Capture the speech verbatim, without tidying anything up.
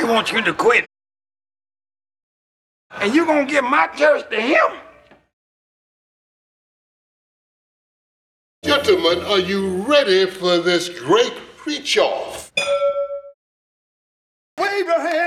want you to quit. And you gonna give my church to him? Gentlemen, are you ready for this great preach-off? Wave your hand.